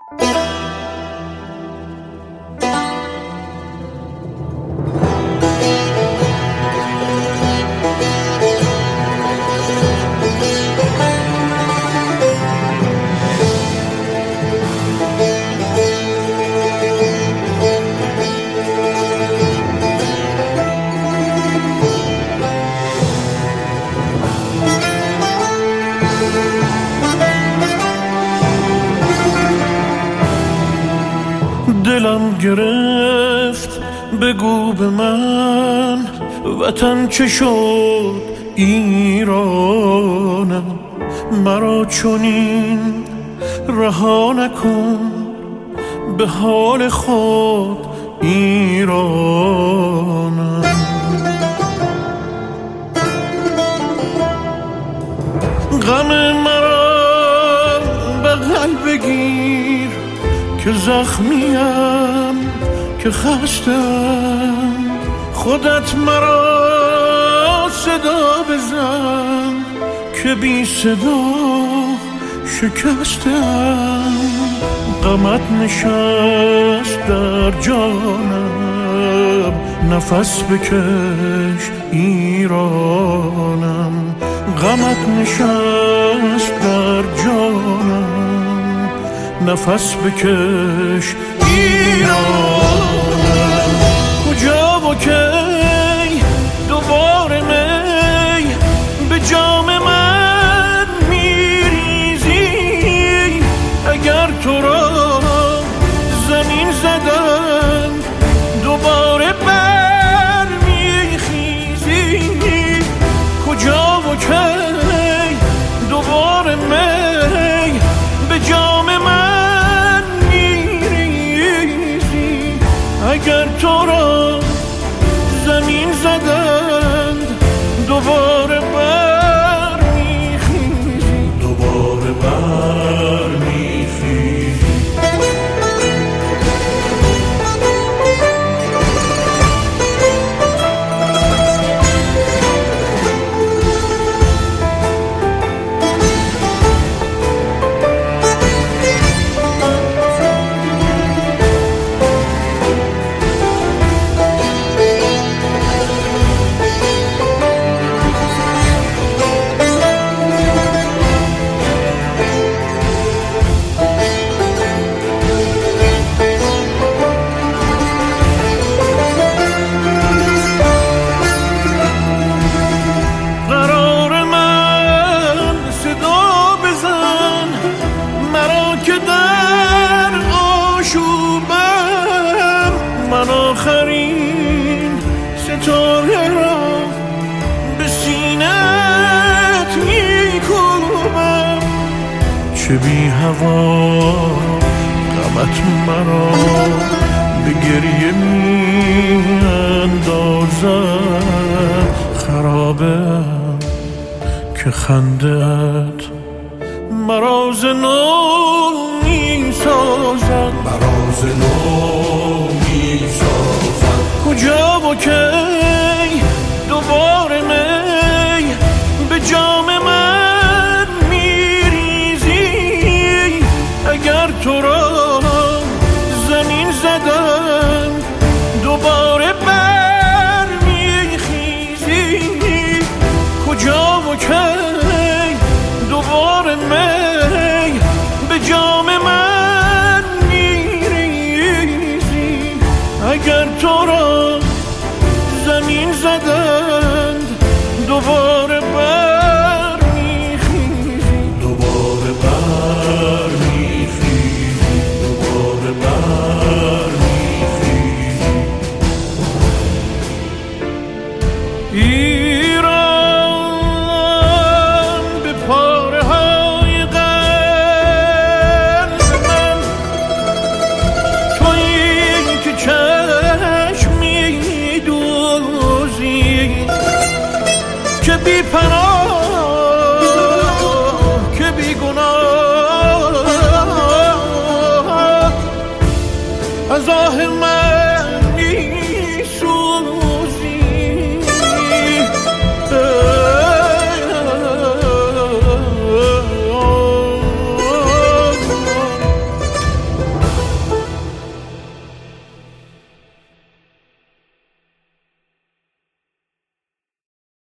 دلم گرفت بگو به من وطن چه شد ایرانم، مرا چنین رها نکن به حال خود ایرانم. غم مرا بغل بگیر که زخمیم که خستم، خودت مرا صدا بزن که بی صدا شکستم. غمت نشست در جانم، نفس بکش ایرانم. غمت نشست در جانم، نفس بکش ایرانم. کجا و کی دوباره می به جام من میریزی؟ اگر تو را زمین زدن دوباره بر میخیزی؟ کجا و کی دوباره می به جام من میریزی؟ اگر تو را زمین زدند دوباره بر میخیزی، دوباره بر میخیزی. من آخرین ستاره را به سینه‌ات می‌کوبم. چه بی هوا غمت مرا به گریه می‌اندازد. خرابه که خنده‌ات مرا ز نو می‌سازد، مرا ز نو می‌سازد. کجا و کی دوباره می به جام من میریزی؟ اگر تو را زمین زدن